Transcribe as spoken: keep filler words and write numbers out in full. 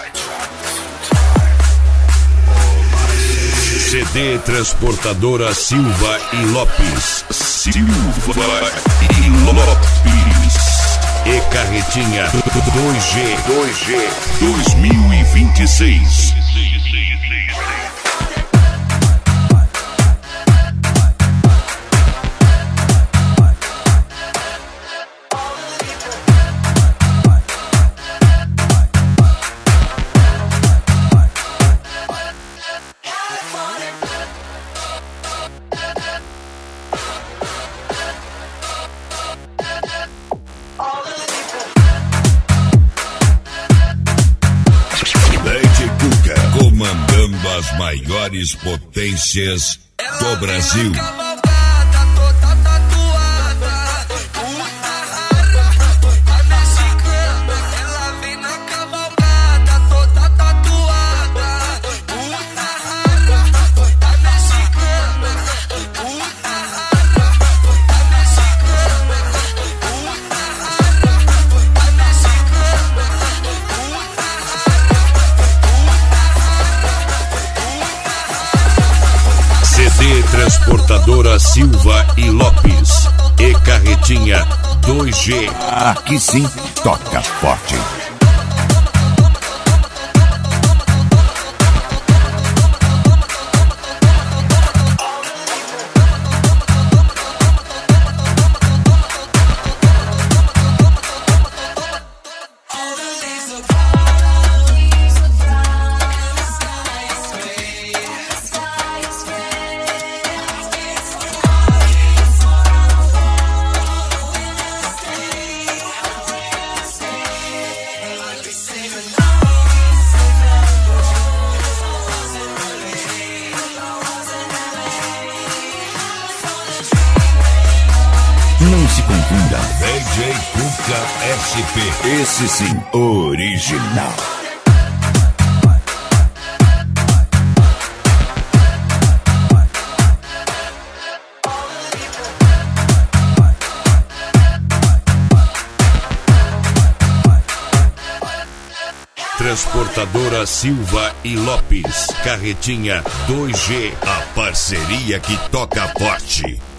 C D Transportadora Silva e Lopes. Silva e Lopes. E Carretinha dois G dois G dois mil e vinte e seis. Comandando as maiores potências do Brasil. C D Transportadora Silva e Lopes. E Carretinha dois G. Aqui sim, toca forte. Não se confunda. D J Cuca S P. Esse sim, original. Transportadora Silva e Lopes. Carretinha dois G. A parceria que toca forte.